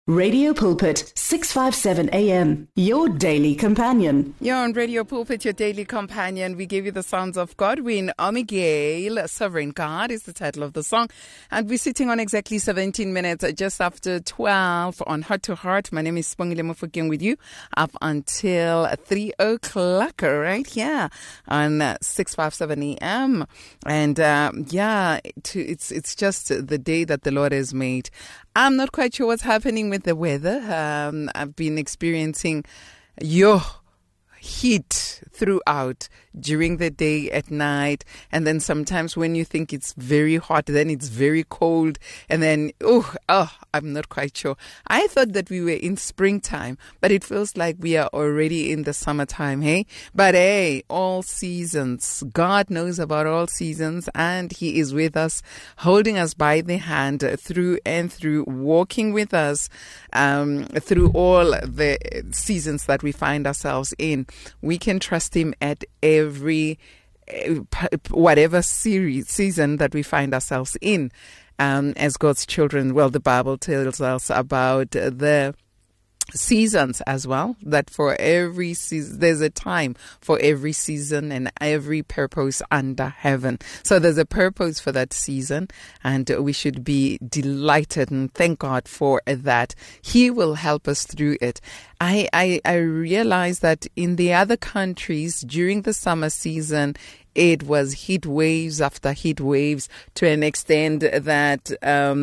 Radio Pulpit, 657 AM, your daily companion. You're on Radio Pulpit, your daily companion. We give you the sounds of Godwin Omigale. Sovereign God is the title of the song. And we're sitting on exactly 17 minutes just after 12 on Heart to Heart. My name is Spongile Mofokeng with you up until 3 o'clock right here on 657 AM. And it's just the day that the Lord has made. I'm not quite sure what's happening with the weather. I've been experiencing heat throughout during the day, at night, and then sometimes when you think it's very hot, then it's very cold, and then I'm not quite sure. I thought that we were in springtime, but it feels like we are already in the summertime, hey? But hey, all seasons, God knows about all seasons, and He is with us, holding us by the hand through and through, walking with us through all the seasons that we find ourselves in. We can trust Him at every whatever season that we find ourselves in as God's children. Well, the Bible tells us about the seasons as well, that for every season there's a time for every season and every purpose under heaven. So there's a purpose for that season, and we should be delighted and thank God for that. He will help us through it. I realize that in the other countries during the summer season, it was heat waves after heat waves, to an extent that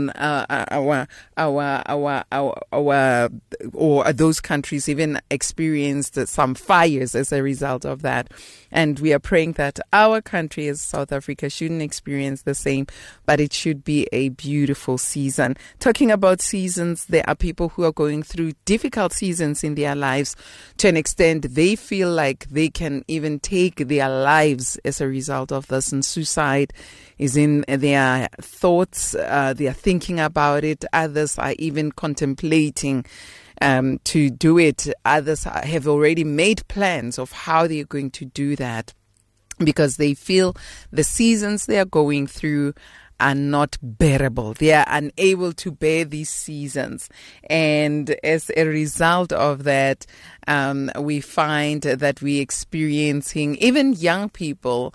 those countries even experienced some fires as a result of that. And we are praying that our country as South Africa shouldn't experience the same, but it should be a beautiful season. Talking about seasons, there are people who are going through difficult seasons in their lives. To an extent, they feel like they can even take their lives as a result of this, and suicide is in their thoughts. They are thinking about it. Others are even contemplating to do it. Others have already made plans of how they're going to do that, because they feel the seasons they are going through are not bearable. They are unable to bear these seasons. And as a result of that, we find that we're experiencing even young people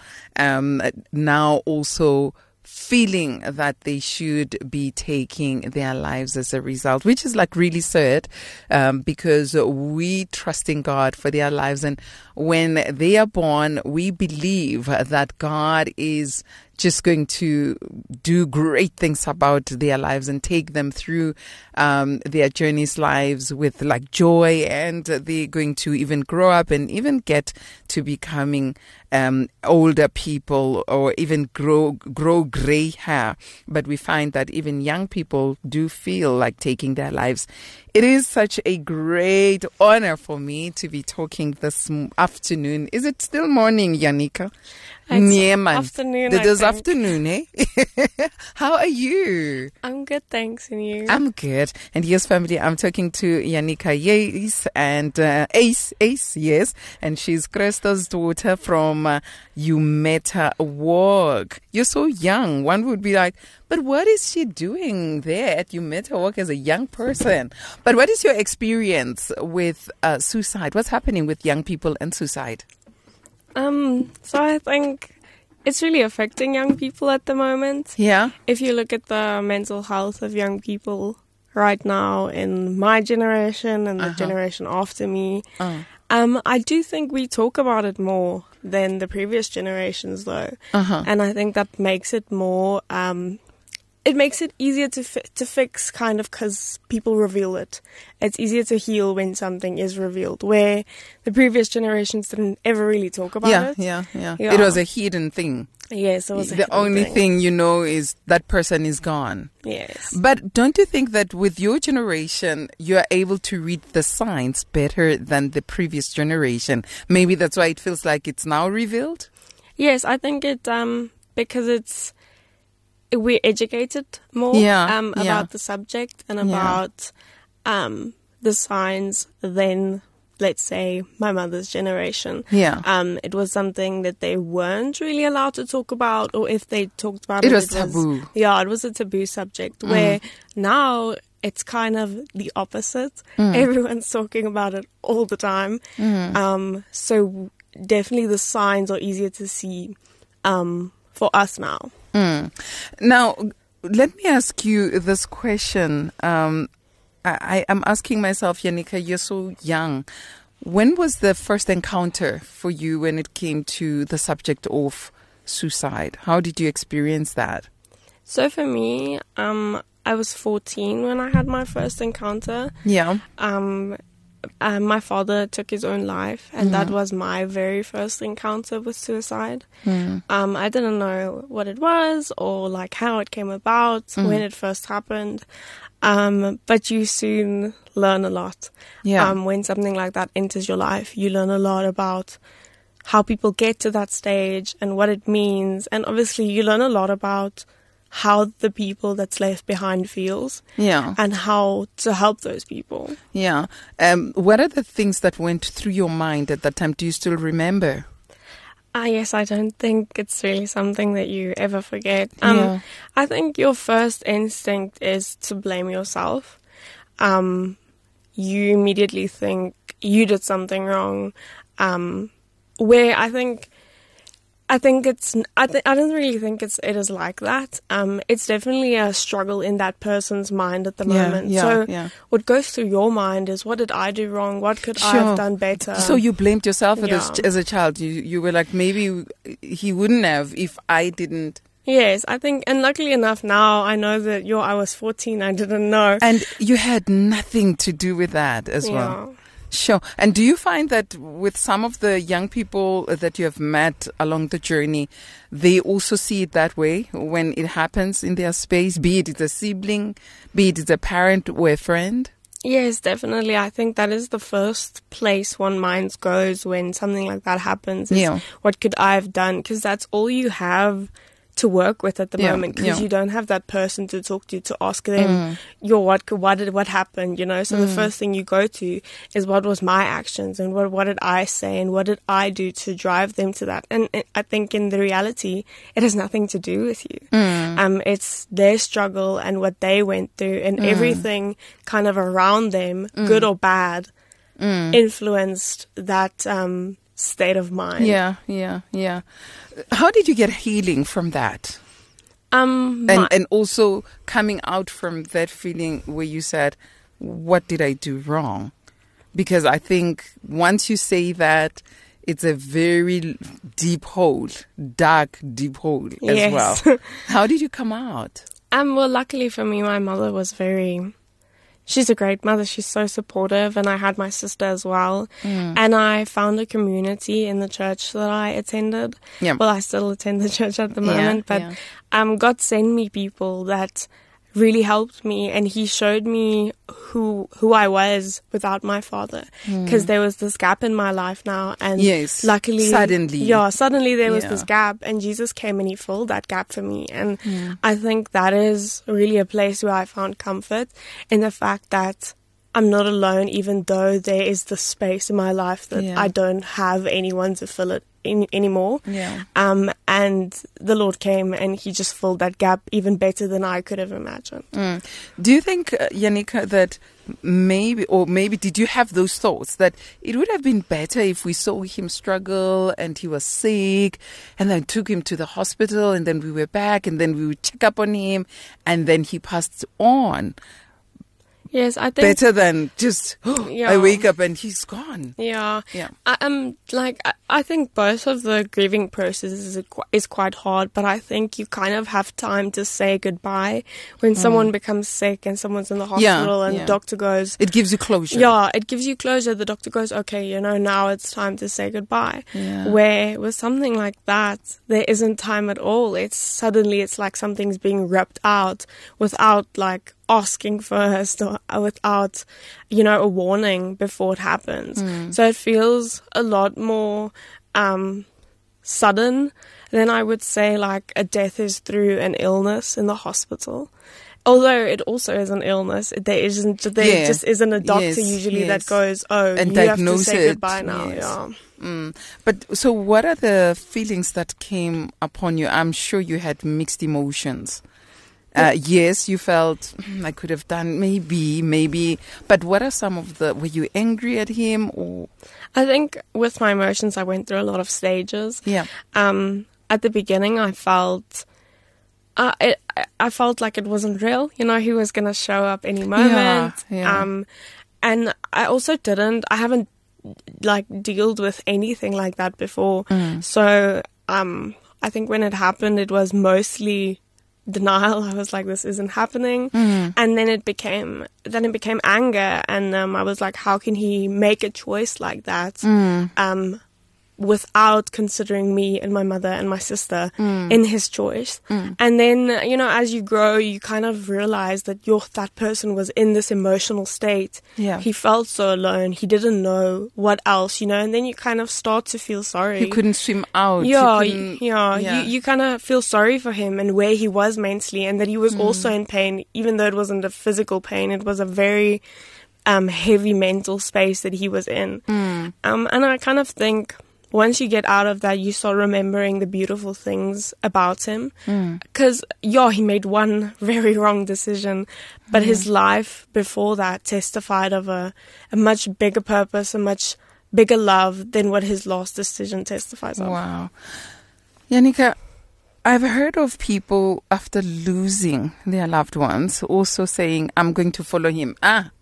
now also feeling that they should be taking their lives as a result, which is like really sad, because we trust in God for their lives. And when they are born, we believe that God is just going to do great things about their lives and take them through their journeys lives with like joy, and they're going to even grow up and even get to becoming older people, or even grow gray hair. But we find that even young people do feel like taking their lives. It is such a great honor for me to be talking this afternoon. Is it still morning, Yanika? Afternoon. It is afternoon, eh? How are you? I'm good, thanks. And you? I'm good. And yes, family, I'm talking to Yanika Yace and Ace, yes. And she's Christo's daughter from Umeta Walk. You're so young. One would be like, but what is she doing there at Umeta Walk as a young person? But what is your experience with suicide? What's happening with young people and suicide? So I think it's really affecting young people at the moment. Yeah. If you look at the mental health of young people right now in my generation and the generation after me, I do think we talk about it more than the previous generations, though. And I think that makes it more it makes it easier to fix, kind of, because people reveal it. It's easier to heal when something is revealed, where the previous generations didn't ever really talk about it. Yeah. It was a hidden thing. Yes, it was a the hidden only thing. thing you know is that person is gone. Yes. But don't you think that with your generation, you are able to read the signs better than the previous generation? Maybe that's why it feels like it's now revealed? Yes, I think it, because we're educated more about the subject and about the signs than, let's say, my mother's generation. It was something that they weren't really allowed to talk about, or if they talked about it, it was taboo. It was a taboo subject, where now it's kind of the opposite. Everyone's talking about it all the time. So definitely the signs are easier to see for us now. Now, let me ask you this question. I am asking myself, Yanika, you're so young. When was the first encounter for you when it came to the subject of suicide? How did you experience that? So for me, I was 14 when I had my first encounter. Yeah. My father took his own life, and that was my very first encounter with suicide. I didn't know what it was or like how it came about, when it first happened. But you soon learn a lot. Yeah. When something like that enters your life, you learn a lot about how people get to that stage and what it means. And obviously you learn a lot about how the people that's left behind feels. Yeah. And how to help those people. Yeah. What are the things that went through your mind at that time? Do you still remember? Yes, I don't think it's really something that you ever forget. Yeah. I think your first instinct is to blame yourself. You immediately think you did something wrong. Where I don't really think it is like that. It's definitely a struggle in that person's mind at the moment. What goes through your mind is, what did I do wrong? What could I have done better? So you blamed yourself as a child. You were like, maybe he wouldn't have if I didn't. Yes, I think, and luckily enough now I know that I was 14, I didn't know. And you had nothing to do with that as well. Sure. And do you find that with some of the young people that you have met along the journey, they also see it that way when it happens in their space, be it it's a sibling, be it it's a parent or a friend? Yes, definitely. I think that is the first place one mind goes when something like that happens. What could I have done? Because that's all you have to work with at the moment, because you don't have that person to talk to ask them what happened, so the first thing you go to is, what was my actions and what did I say and what did I do to drive them to that. And I think in the reality it has nothing to do with you. It's their struggle and what they went through, and everything kind of around them, good or bad, influenced that state of mind. Yeah. How did you get healing from that? And also coming out from that feeling where you said, what did I do wrong? Because I think once you say that, it's a very deep hole, dark, deep hole as well. How did you come out? Well, luckily for me, my mother was she's a great mother. She's so supportive, and I had my sister as well. And I found a community in the church that I attended. Well, I still attend the church at the moment, but God sent me people that really helped me, and he showed me who I was without my father, because there was this gap in my life now, and luckily suddenly there was this gap, and Jesus came and he filled that gap for me. And I think that is really a place where I found comfort in the fact that I'm not alone, even though there is this space in my life that I don't have anyone to fill it anymore. And the Lord came and he just filled that gap even better than I could have imagined. Do you think, Yanika, that maybe did you have those thoughts that it would have been better if we saw him struggle and he was sick and then took him to the hospital and then we were back and then we would check up on him and then he passed on? Yes, I think better than just I wake up and he's gone. I think both of the grieving processes is quite hard, but I think you kind of have time to say goodbye when someone becomes sick and someone's in the hospital and the doctor goes. It gives you closure. Yeah, it gives you closure. The doctor goes, okay, now it's time to say goodbye. Where with something like that, there isn't time at all. It's like something's being ripped out without asking first or without, a warning before it happens. So it feels a lot more sudden than I would say like a death is through an illness in the hospital. Although it also is an illness, there just isn't a doctor usually that goes, and you have to say goodbye now. But so what are the feelings that came upon you? I'm sure you had mixed emotions Yes, you felt I could have done maybe. But what are some of were you angry at him or? I think with my emotions, I went through a lot of stages. Yeah. At the beginning, I felt I felt like it wasn't real. He was going to show up any moment. Yeah. And I also I haven't dealt with anything like that before. So I think when it happened, it was mostly denial. I was like, this isn't happening. And then it became anger, and I was like, how can he make a choice like that without considering me and my mother and my sister in his choice? And then, as you grow, you kind of realize that that person was in this emotional state. Yeah. He felt so alone. He didn't know what else, and then you kind of start to feel sorry. You couldn't swim out. You kind of feel sorry for him and where he was mentally, and that he was also in pain, even though it wasn't a physical pain. It was a very heavy mental space that he was in. And I kind of think once you get out of that, you start remembering the beautiful things about him. Because, he made one very wrong decision, but his life before that testified of a much bigger purpose, a much bigger love than what his last decision testifies of. Wow. Janica, I've heard of people after losing their loved ones also saying, I'm going to follow him.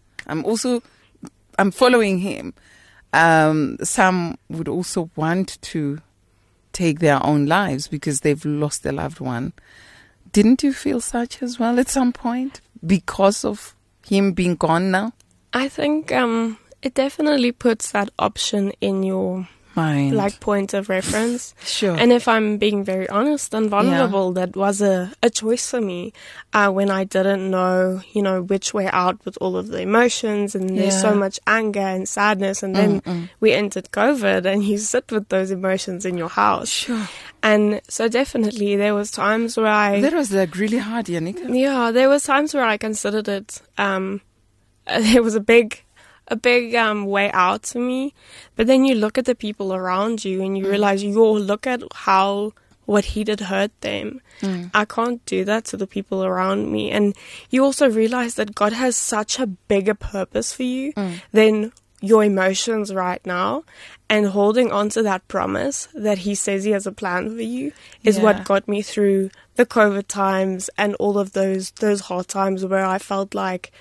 I'm following him. Some would also want to take their own lives because they've lost their loved one. Didn't you feel such as well at some point because of him being gone now? I think it definitely puts that option in your mind, point of reference. Sure. And if I'm being very honest and vulnerable, that was a choice for me when I didn't know, which way out with all of the emotions, and there's so much anger and sadness, and then we entered COVID, and you sit with those emotions in your house. Sure. And so definitely there was times where That was really hard, Janica. Yeah, there was times where I considered it. It was a big way out to me. But then you look at the people around you and you realize look at what he did hurt them. I can't do that to the people around me. And you also realize that God has such a bigger purpose for you than your emotions right now. And holding on to that promise that he says he has a plan for you is what got me through the COVID times and all of those hard times where I felt like,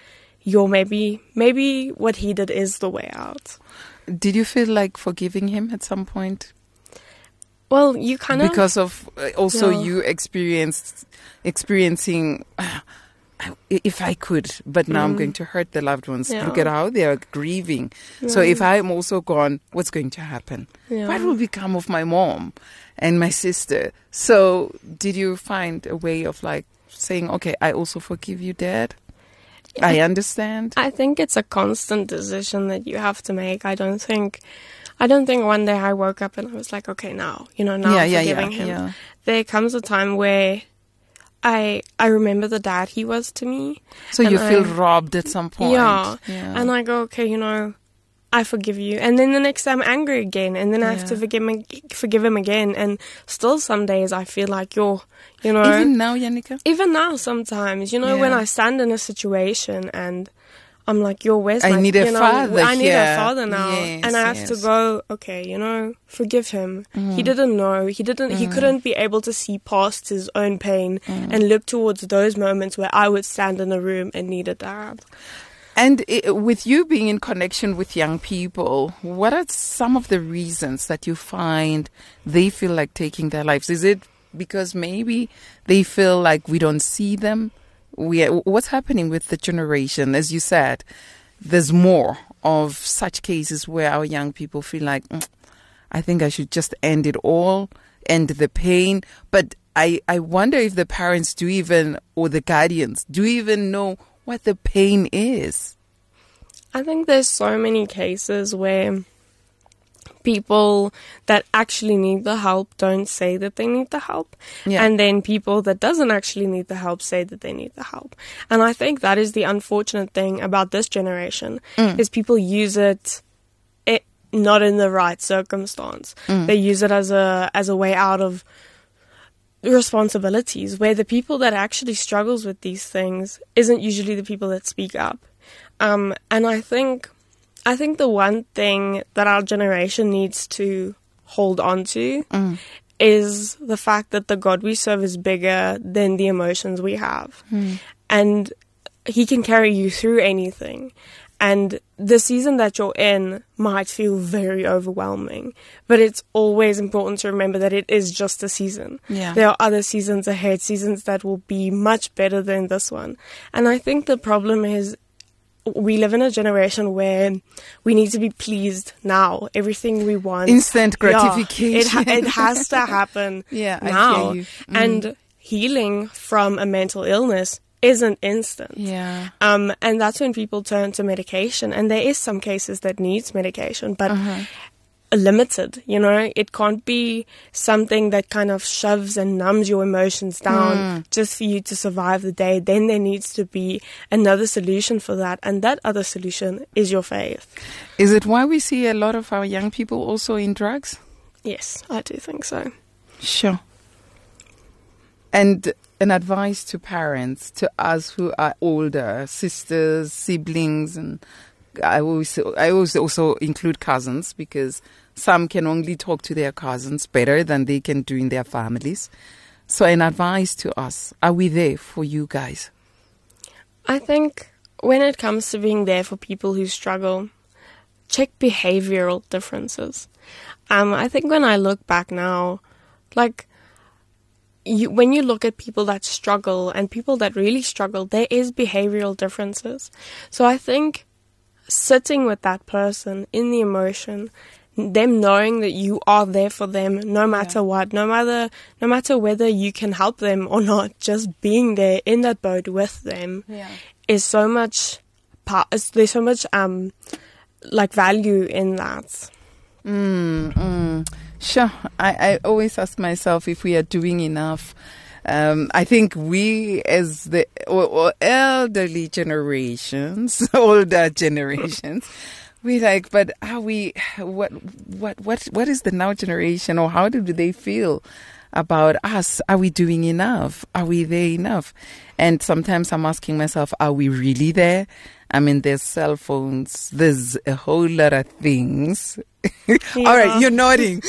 maybe what he did is the way out. Did you feel like forgiving him at some point? Well, you kind of... Because of also you experiencing, if I could, but now I'm going to hurt the loved ones. Look at how they are grieving. So if I'm also gone, what's going to happen? What will become of my mom and my sister? So did you find a way of saying, okay, I also forgive you, Dad? I understand. I think it's a constant decision that you have to make. I don't think one day I woke up and I was like, okay, now I'm forgiving him. Yeah. There comes a time where I remember the dad he was to me. So you feel robbed at some point. Yeah. And I go, okay, I forgive you. And then the next day I'm angry again. And then I have to forgive him again. And still some days I feel like Even now, Janica? Even now sometimes. When I stand in a situation and I'm like, where's I need a father. I need a father now. Yes, and I have to go, okay, forgive him. He didn't know. He couldn't be able to see past his own pain and look towards those moments where I would stand in a room and need a dad. And with you being in connection with young people, what are some of the reasons that you find they feel like taking their lives? Is it because maybe they feel like we don't see them? What's happening with the generation? As you said, there's more of such cases where our young people feel like, I think I should just end it all, end the pain. But I wonder if the parents or the guardians do even know what the pain is. I think there's so many cases where people that actually need the help don't say that they need the help. Yeah. And then people that doesn't actually need the help say that they need the help. And I think that is the unfortunate thing about this generation is people use it not in the right circumstance. They use it as a way out of responsibilities, where the people that actually struggles with these things isn't usually the people that speak up. And I think the one thing that our generation needs to hold on to is the fact that the God we serve is bigger than the emotions we have. And He can carry you through anything. And the season that you're in might feel very overwhelming, but it's always important to remember that it is just a season. Yeah. There are other seasons ahead, seasons that will be much better than this one. And I think the problem is we live in a generation where we need to be pleased now. Everything we want. Instant gratification. It has to happen now. I hear you. And healing from a mental illness isn't instant. Yeah. And that's when people turn to medication. And there is some cases that needs medication, but limited, it can't be something that kind of shoves and numbs your emotions down just for you to survive the day. Then there needs to be another solution for that. And that other solution is your faith. Is it why we see a lot of our young people also in drugs? Yes, I do think so. Sure. And an advice to parents, to us who are older, sisters, siblings, and I always also include cousins, because some can only talk to their cousins better than they can do in their families. So an advice to us, are we there for you guys? I think when it comes to being there for people who struggle, check behavioral differences. I think when I look back now, when you look at people that struggle and people that really struggle, there is behavioral differences. So I think sitting with that person in the emotion, them knowing that you are there for them no matter what, no matter whether you can help them or not, just being there in that boat with them is so much, there's so much value in that. Sure. I always ask myself if we are doing enough. I think we, as the elderly generations, older generations, we but are we? What is the now generation, or how do they feel about us? Are we doing enough? Are we there enough? And sometimes I'm asking myself, are we really there? I mean, there's cell phones, there's a whole lot of things. All right, you're nodding.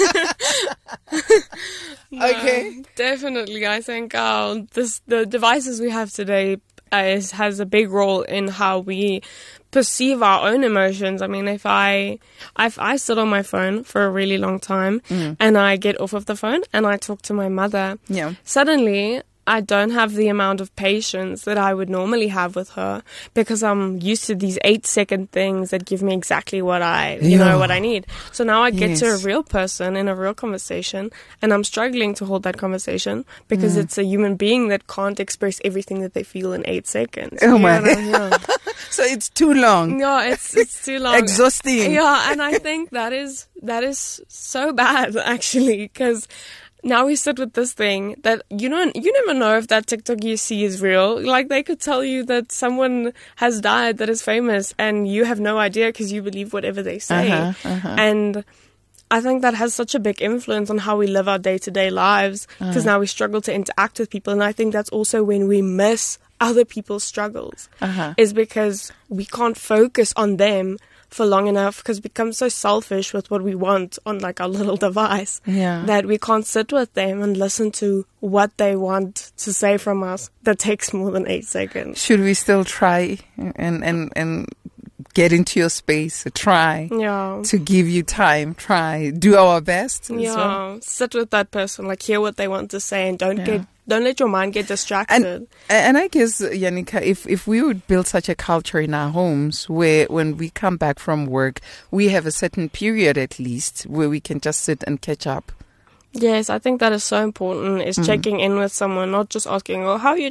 Okay. Definitely. I think the devices we have today has a big role in how we perceive our own emotions. I mean, if I sit on my phone for a really long time and I get off of the phone and I talk to my mother, suddenly I don't have the amount of patience that I would normally have with her, because I'm used to these 8-second things that give me exactly what I need. So now I get to a real person in a real conversation, and I'm struggling to hold that conversation because it's a human being that can't express everything that they feel in 8 seconds. Oh my! So it's too long. No, it's too long. Exhausting. Yeah, and I think that is so bad, actually, because now we sit with this thing that you never know if that TikTok you see is real. They could tell you that someone has died that is famous, and you have no idea because you believe whatever they say. And I think that has such a big influence on how we live our day-to-day lives, because now we struggle to interact with people. And I think that's also when we miss other people's struggles, is because we can't focus on them for long enough, because we become so selfish with what we want on our little device that we can't sit with them and listen to what they want to say from us. That takes more than 8 seconds. Should we still try and get into your space, try to give you time, do our best as well? Sit with that person, hear what they want to say, and don't let your mind get distracted. And I guess, Janica, if we would build such a culture in our homes where when we come back from work, we have a certain period at least where we can just sit and catch up. Yes, I think that is so important, is checking in with someone, not just asking, how are you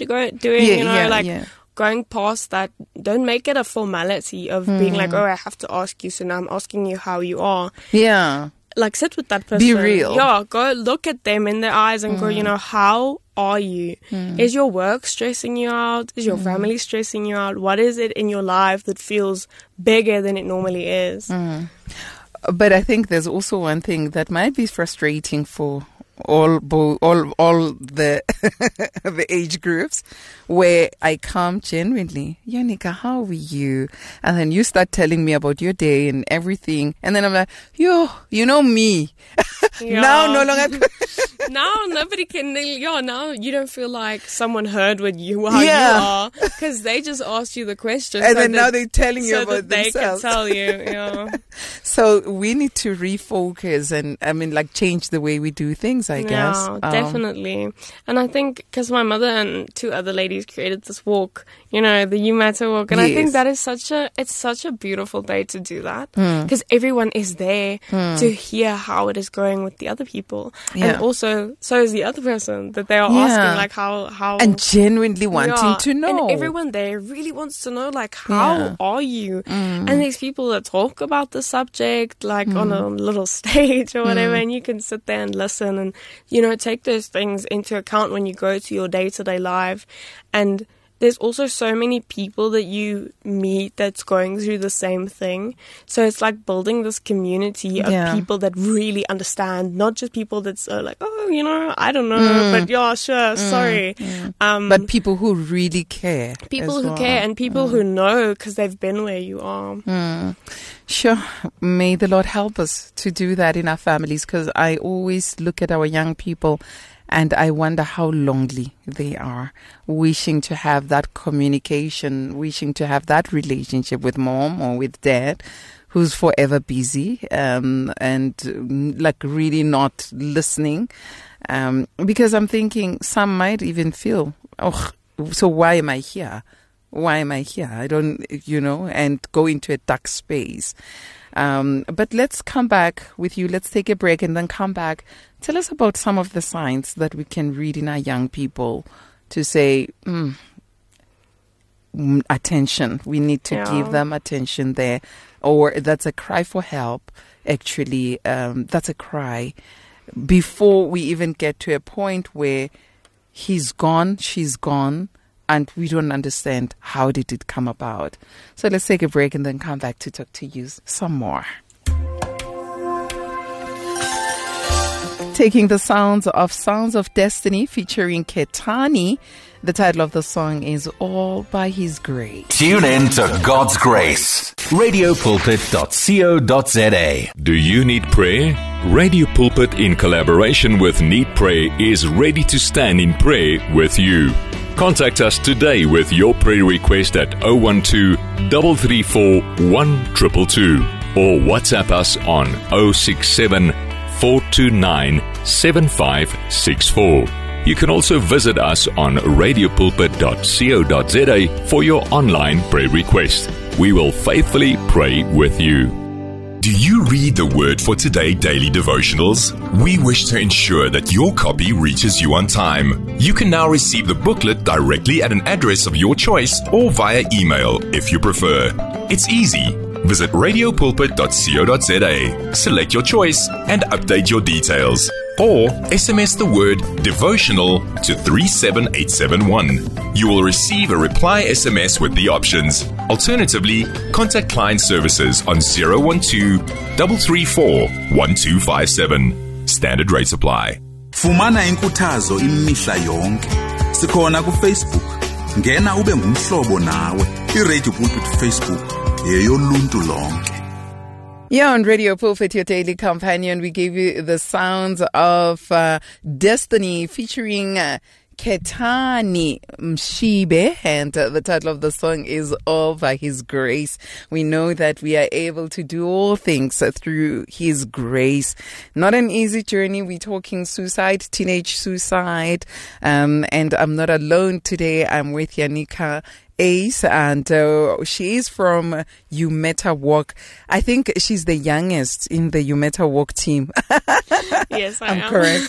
doing? Going past that, don't make it a formality of being I have to ask you, so now I'm asking you how you are. Yeah. Sit with that person. Be real. Yeah, go look at them in their eyes and go, how are you? Is your work stressing you out? Is your family stressing you out? What is it in your life that feels bigger than it normally is? But I think there's also one thing that might be frustrating for all the the age groups, where I come genuinely, Yanika, how are you? And then you start telling me about your day and everything, and then I'm like, you know me. Yeah. Now no longer. Now nobody can. Now you don't feel like someone heard how you are, because they just asked you the question, and then now they're telling you about themselves. They can tell you. Yeah. So we need to refocus and change the way we do things, I guess. Yeah, definitely. And I think because my mother and 2 other ladies created this walk, the You Matter walk, and I think that is such a beautiful day to do that, because everyone is there to hear how it is going with the other people, and also so is the other person that they are asking, like how and genuinely wanting to know. And everyone there really wants to know, like, how are you? And these people that talk about the subject, like on a little stage or whatever, and you can sit there and listen and take those things into account when you go to your day-to-day life. And there's also so many people that you meet that's going through the same thing. So it's like building this community of people that really understand, not just people that's like, I don't know, but sure, sorry. But people who really care. People who care, and people who know because they've been where you are. Sure. May the Lord help us to do that in our families, because I always look at our young people and I wonder how lonely they are, wishing to have that communication, wishing to have that relationship with mom or with dad, who's forever busy, and like really not listening. Because I'm thinking some might even feel, so why am I here? Why am I here? I don't, and go into a dark space. But let's come back with you. Let's take a break and then come back. Tell us about some of the signs that we can read in our young people to say, attention. We need to give them attention there. Or that's a cry for help. Actually, that's a cry. Before we even get to a point where he's gone, she's gone, and we don't understand how did it come about. So let's take a break and then come back to talk to you some more. Taking the sounds of Destiny featuring Ketani. The title of the song is All by His Grace. Tune in to God's Grace. Radiopulpit.co.za. Do you need prayer? Radio Pulpit, in collaboration with Need Prayer, is ready to stand in prayer with you. Contact us today with your prayer request at 012-334-1222 or WhatsApp us on 067-429-7564. You can also visit us on radiopulpit.co.za for your online prayer request. We will faithfully pray with you. Do you read the Word for Today daily devotionals? We wish to ensure that your copy reaches you on time. You can now receive the booklet directly at an address of your choice or via email if you prefer. It's easy. Visit radiopulpit.co.za, select your choice and update your details. Or SMS the word devotional to 37871. You will receive a reply SMS with the options. Alternatively, contact client services on 012-334-1257. Standard rates apply. Fumana inkuthazo imihla yonke. Sikhona ku Facebook. Ngena ube ngumhlobo nawe. iRadio Pulpit Facebook yeyoluntu lonke. Yeah, on Radio Pulpit, your daily companion, we gave you the sounds of Destiny featuring Ketani Mshibe, and the title of the song is All by His Grace. We know that we are able to do all things through His grace. Not an easy journey. We're talking suicide, teenage suicide, and I'm not alone today. I'm with Yanika Ace, and she is from You Matter Walk. I think she's the youngest in the You Matter Walk team. Yes, I'm correct.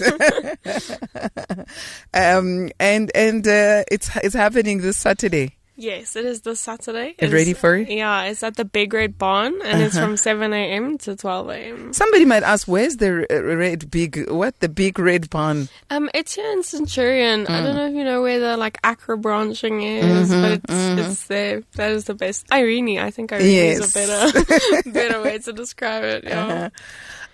And it's happening this Saturday. Yes, it is this Saturday. You ready for it? Yeah, it's at the Big Red Barn, and it's from 7 a.m. to 12 a.m. Somebody might ask, where's the Big Red Barn? It's here in Centurion. I don't know if you know where the Accra branching is, but it's there. That is the best. Irene, I think Irene is a better way to describe it. Yeah.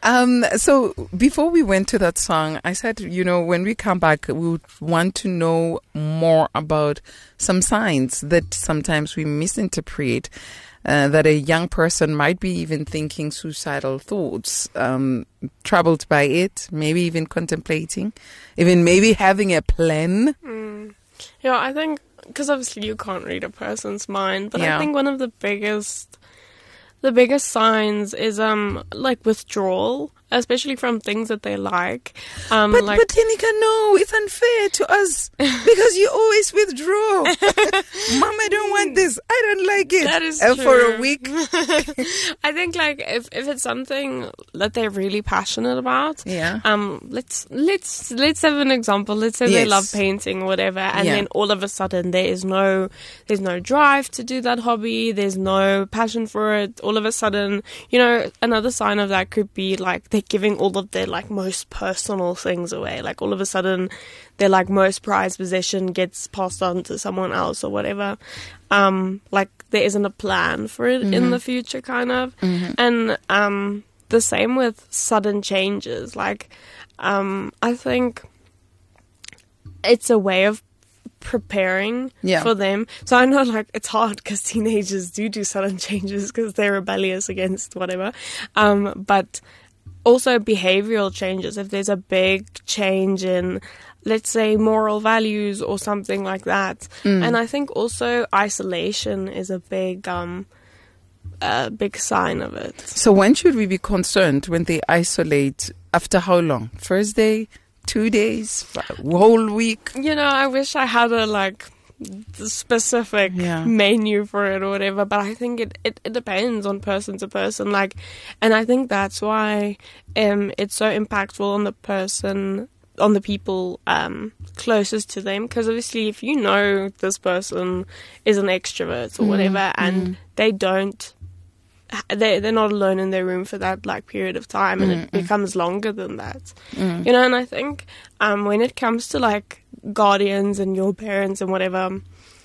So before we went to that song, I said, when we come back, we would want to know more about some signs that sometimes we misinterpret, that a young person might be even thinking suicidal thoughts, troubled by it, maybe even contemplating, even maybe having a plan. Yeah, I think, because obviously you can't read a person's mind, but I think one of the biggest signs is like withdrawal, especially from things that they like. But Tenika, no, it's unfair to us because you always withdraw. Mom, I don't want this. I don't like it. That is true. For a week. I think like if it's something that they're really passionate about, let's have an example. Let's say they love painting or whatever, and then all of a sudden there's no drive to do that hobby. There's no passion for it. All of a sudden, another sign of that could be like they're giving all of their like most personal things away. Like all of a sudden their like most prized possession gets passed on to someone else or whatever. Like there isn't a plan for it in the future kind of. And the same with sudden changes. Like I think it's a way of preparing for them. So I know like it's hard because teenagers do sudden changes because they're rebellious against whatever. But also behavioral changes. If there's a big change in, let's say, moral values or something like that. And I think also isolation is a big sign of it. So when should we be concerned when they isolate? After how long? First day? 2 days? Whole week? I wish I had a specific menu for it or whatever, but I think it depends on person to person. And I think that's why it's so impactful on the people closest to them, because obviously if this person is an extrovert or whatever, and they're not alone in their room for that period of time, and it becomes longer than that. And I think when it comes to guardians and your parents and whatever,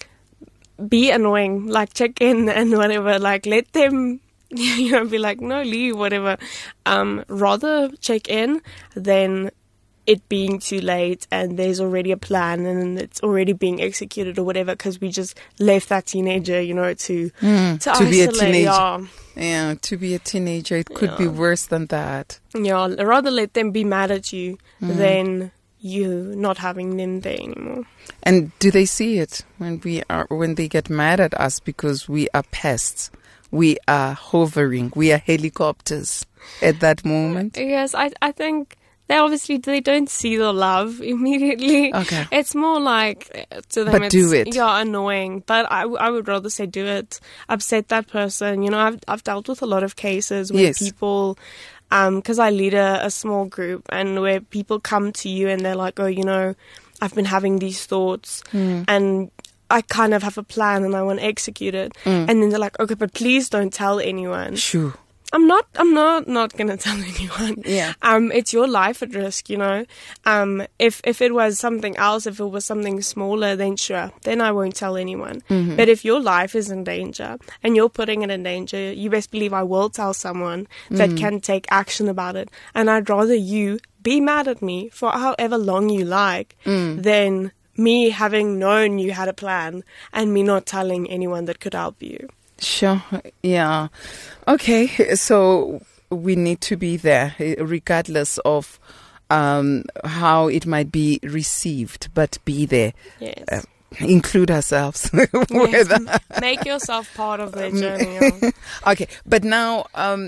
be annoying, check in and whatever, let them be like, no, leave, whatever. Rather check in than it being too late and there's already a plan and it's already being executed or whatever, because we just left that teenager, to isolate. Be a teenager. Yeah, to be a teenager, it could be worse than that. Yeah, rather let them be mad at you than you not having them there anymore. And do they see it when they get mad at us because we are pests? We are hovering. We are helicopters at that moment. Yes, I think they don't see the love immediately. Okay. It's more to them, but do it. Yeah, annoying. But I would rather say do it. Upset that person. I've dealt with a lot of cases where people, because I lead a small group, and where people come to you and they're like, oh, I've been having these thoughts and I kind of have a plan and I want to execute it. And then they're like, okay, but please don't tell anyone. Sure. I'm not going to tell anyone. Yeah. It's your life at risk, If it was something else, if it was something smaller, then sure, then I won't tell anyone. But if your life is in danger and you're putting it in danger, you best believe I will tell someone that can take action about it. And I'd rather you be mad at me for however long you like than me having known you had a plan and me not telling anyone that could help you. Sure. Yeah. Okay. So we need to be there regardless of how it might be received, but be there. Yes. Include ourselves. Yes. Make yourself part of the journey. Okay. But now,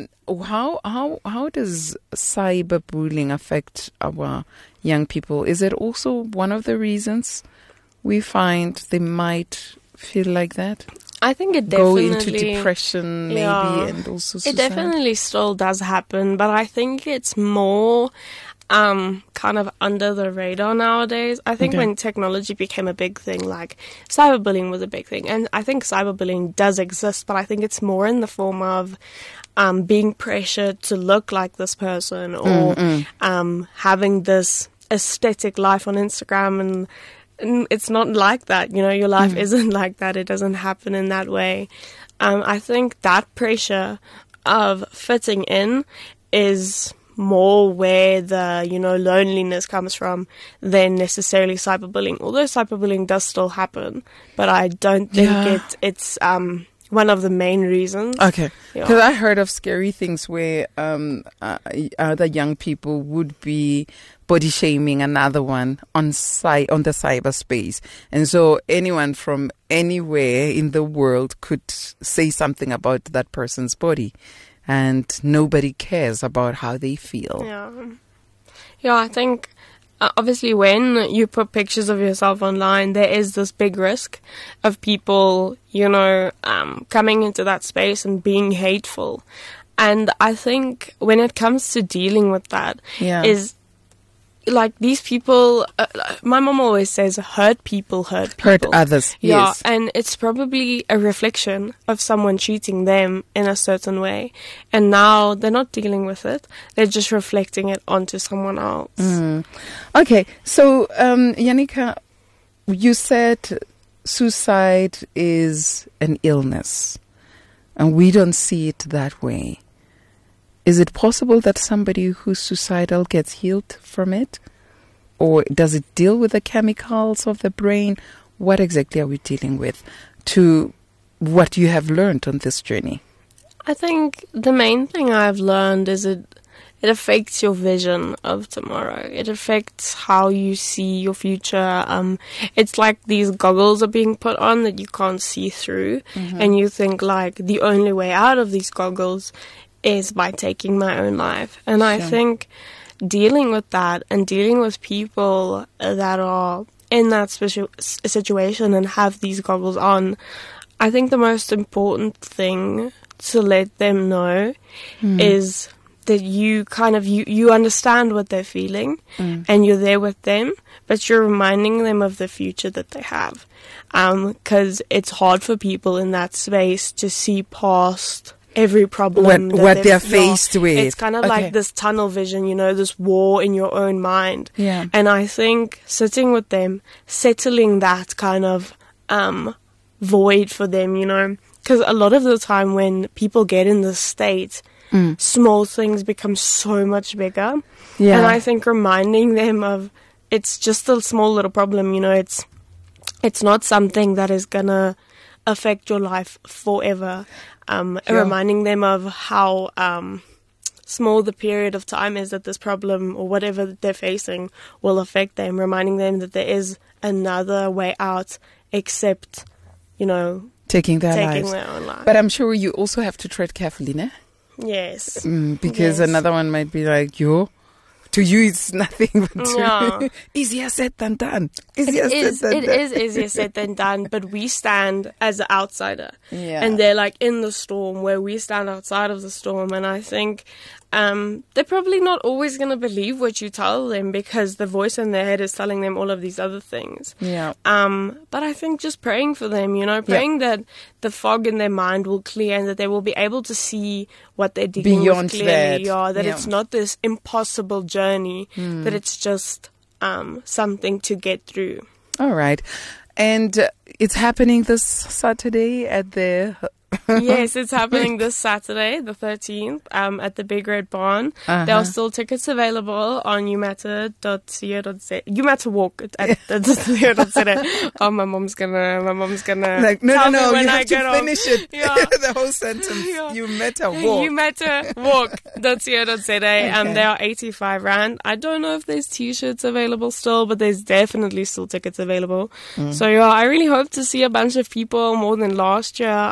how does cyberbullying affect our young people? Is it also one of the reasons we find they might feel like that? I think it definitely go into depression, maybe, and also suicide. It definitely still does happen, but I think it's more kind of under the radar nowadays. I think when technology became a big thing, cyberbullying was a big thing, and I think cyberbullying does exist, but I think it's more in the form of being pressured to look like this person or having this aesthetic life on Instagram, and it's not like that, your life isn't like that. It doesn't happen in that way. I think that pressure of fitting in is more where the, loneliness comes from than necessarily cyberbullying. Although cyberbullying does still happen, but I don't think it's one of the main reasons. Okay. Because I heard of scary things where other young people would be body shaming another one on the cyberspace. And so anyone from anywhere in the world could say something about that person's body. And nobody cares about how they feel. Yeah, I think obviously when you put pictures of yourself online, there is this big risk of people, coming into that space and being hateful. And I think when it comes to dealing with that is like these people, my mom always says, hurt people. Hurt others, yes. And it's probably a reflection of someone treating them in a certain way. And now they're not dealing with it. They're just reflecting it onto someone else. Okay, so Yannicka, you said suicide is an illness, and we don't see it that way. Is it possible that somebody who's suicidal gets healed from it? Or does it deal with the chemicals of the brain? What exactly are we dealing with to what you have learned on this journey? I think the main thing I've learned is it affects your vision of tomorrow. It affects how you see your future. It's like these goggles are being put on that you can't see through. And you think like the only way out of these goggles is by taking my own life. And I think dealing with that and dealing with people that are in that special situation and have these goggles on, I think the most important thing to let them know is that you you understand what they're feeling and you're there with them, but you're reminding them of the future that they have. 'Cause it's hard for people in that space to see past every problem what they're faced with. It's kind of like this tunnel vision, this war in your own mind. And I think sitting with them, settling that kind of void for them, because a lot of the time when people get in this state, small things become so much bigger. And I think reminding them of it's just a small little problem, it's not something that is gonna affect your life forever. Reminding them of how small the period of time is that this problem or whatever that they're facing will affect them. Reminding them that there is another way out except, taking their own life. But I'm sure you also have to tread carefully, ne? Yes. Because another one might be like, to you it's nothing, but easier said than done. It is easier said than done, but we stand as an outsider. And they're like in the storm where we stand outside of the storm. And I think they're probably not always going to believe what you tell them because the voice in their head is telling them all of these other things. But I think just praying for them, praying that the fog in their mind will clear and that they will be able to see what they're dealing with clearly. That it's not this impossible journey, that it's just something to get through. All right. And it's happening this Saturday at the... Yes, it's happening this Saturday, the 13th, at the Big Red Barn. There are still tickets available on umatter.co.za. Umatter walk at .co.za. Oh, my mom's gonna like, no, when you I have to get finish it. The whole sentence. Umatter walk. Umatterwalk.co.za. They are 85 Rand. I don't know if there's t-shirts available still, but there's definitely still tickets available. So I really hope to see a bunch of people more than last year.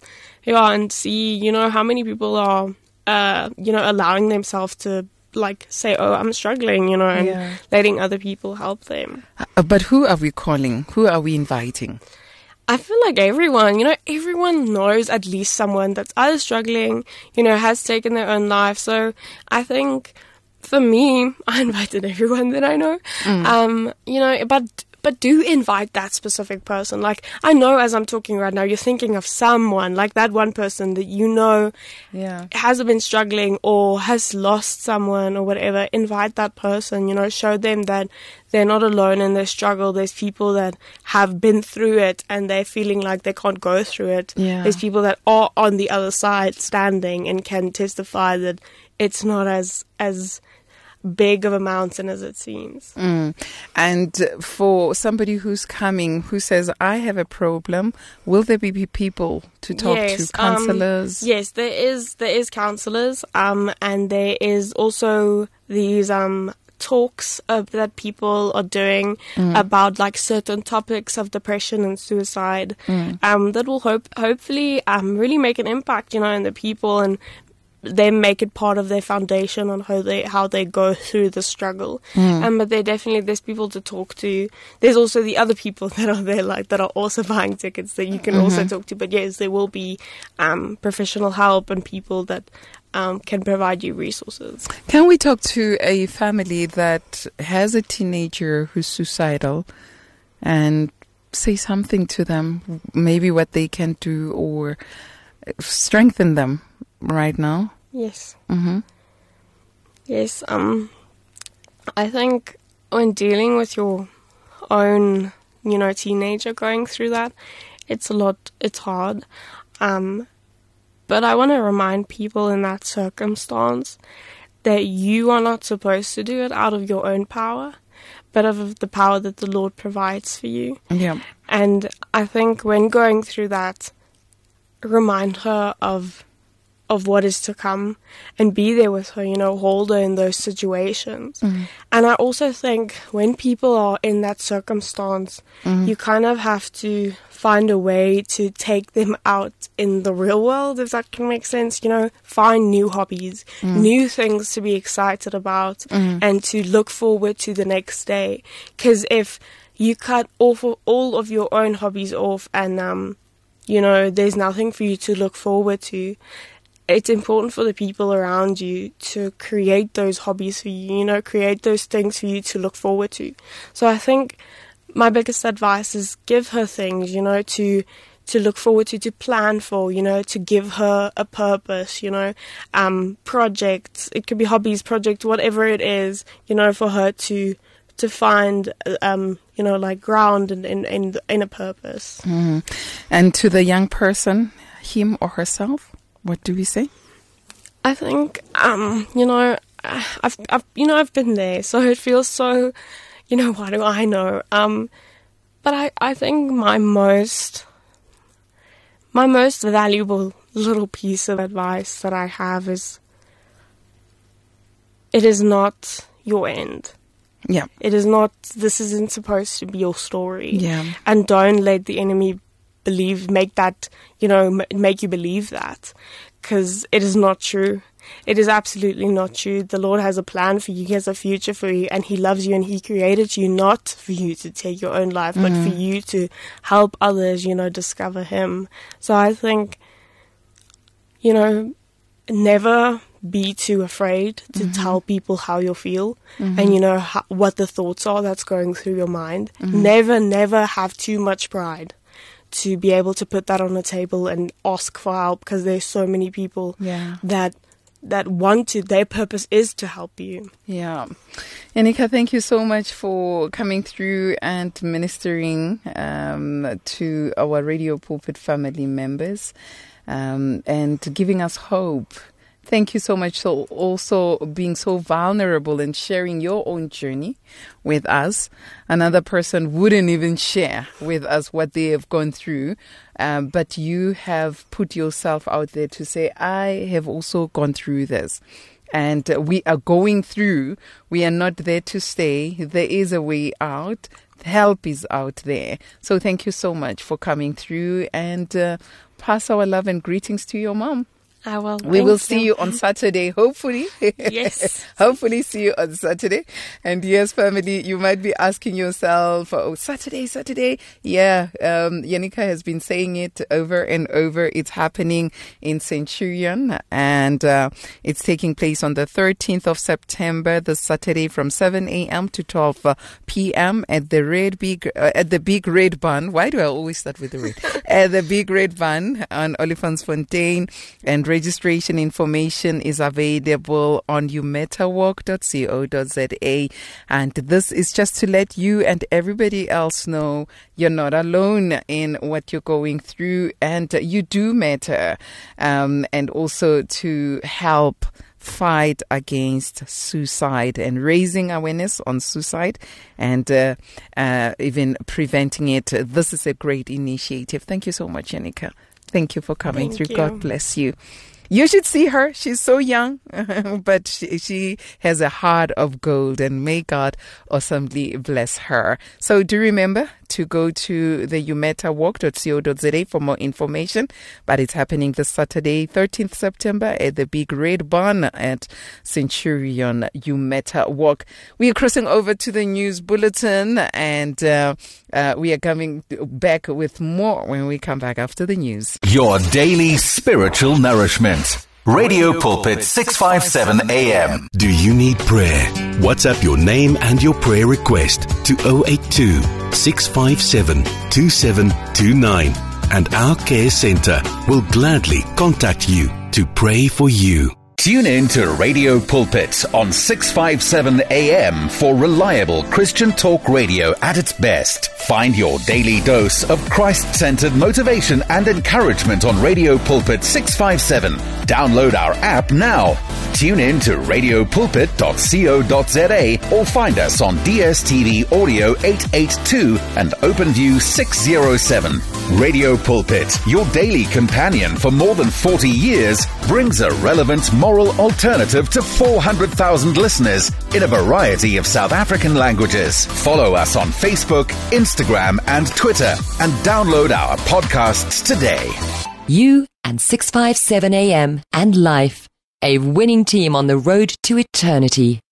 And see, how many people are, allowing themselves to, say, oh, I'm struggling, and letting other people help them. But who are we calling? Who are we inviting? I feel like everyone, everyone knows at least someone that's either struggling, has taken their own life. So I think for me, I invited everyone that I know. But But do invite that specific person. Like, I know as I'm talking right now, you're thinking of someone, like that one person that you know hasn't been struggling or has lost someone or whatever. Invite that person, show them that they're not alone in their struggle. There's people that have been through it and they're feeling like they can't go through it. Yeah. There's people that are on the other side standing and can testify that it's not as big of a mountain as it seems. And for somebody who's coming, who says, I have a problem, will there be people to talk to, counselors? Yes, there is counselors, and there is also these talks that people are doing about like certain topics of depression and suicide that will hopefully really make an impact, in the people, and they make it part of their foundation on how they go through the struggle. But there's people to talk to. There's also the other people that are there, like that are also buying tickets that you can also talk to. But yes, there will be professional help and people that can provide you resources. Can we talk to a family that has a teenager who's suicidal and say something to them, maybe what they can do or strengthen them right now? Yes. Yes. I think when dealing with your own, teenager going through that, it's hard. But I want to remind people in that circumstance that you are not supposed to do it out of your own power, but of the power that the Lord provides for you. Yeah. And I think when going through that, remind her of what is to come and be there with her, hold her in those situations. And I also think when people are in that circumstance, you kind of have to find a way to take them out in the real world, if that can make sense, find new hobbies, new things to be excited about and to look forward to the next day. Because if you cut all of your own hobbies off and, there's nothing for you to look forward to, it's important for the people around you to create those hobbies for you, create those things for you to look forward to. So I think my biggest advice is give her things, to look forward to plan for, to give her a purpose, projects. It could be hobbies, projects, whatever it is, for her to find, like ground in a purpose. And to the young person, him or herself, what do we say? I think, I've been there, so it feels so, what do I know? But I think my most valuable little piece of advice that I have is, it is not your end. Yeah. This isn't supposed to be your story. Yeah. And don't let the enemy make you believe that, because it is not true. It is absolutely not true. The Lord has a plan for you. He has a future for you, and He loves you, and He created you not for you to take your own life, but for you to help others, discover Him. So I think, never be too afraid to tell people how you feel and, what the thoughts are that's going through your mind. Never have too much pride to be able to put that on the table and ask for help, because there's so many people that want to, their purpose is to help you. Yeah. Yanika, thank you so much for coming through and ministering to our Radio Pulpit family members and giving us hope. Thank you so much for also being so vulnerable and sharing your own journey with us. Another person wouldn't even share with us what they have gone through, but you have put yourself out there to say, I have also gone through this. And we are going through. We are not there to stay. There is a way out. Help is out there. So thank you so much for coming through, and pass our love and greetings to your mom. We will see you on Saturday, hopefully. Yes. Hopefully see you on Saturday. And yes, family, you might be asking yourself, Saturday. Yeah, Yanika has been saying it over and over. It's happening in Centurion, and it's taking place on the 13th of September, this Saturday, from 7 a.m. to 12 p.m. at the Big Red Barn. Why do I always start with the red? At the Big Red Barn on Olifantsfontein, and registration information is available on umetawalk.co.za. And this is just to let you and everybody else know you're not alone in what you're going through, and you do matter. And also to help fight against suicide and raising awareness on suicide and even preventing it. This is a great initiative. Thank you so much, Yanika. Thank you for coming through. You. God bless you. You should see her. She's so young, but she has a heart of gold, and may God awesomely bless her. So do remember to go to the umetawalk.co.za for more information. But it's happening this Saturday, 13th September at the Big Red Barn at Centurion Umeta Walk. We are crossing over to the news bulletin, and we are coming back with more when we come back after the news. Your daily spiritual nourishment. Radio Pulpit 657 AM. Do you need prayer? WhatsApp your name and your prayer request to 082 657 2729, and our care center will gladly contact you to pray for you. Tune in to Radio Pulpit on 657 AM for reliable Christian talk radio at its best. Find your daily dose of Christ-centered motivation and encouragement on Radio Pulpit 657. Download our app now. Tune in to radiopulpit.co.za or find us on DSTV Audio 882 and OpenView 607. Radio Pulpit, your daily companion for more than 40 years, brings a relevant moral alternative to 400,000 listeners in a variety of South African languages. Follow us on Facebook, Instagram and Twitter, and download our podcasts today. You and 657 AM and Life, a winning team on the road to eternity.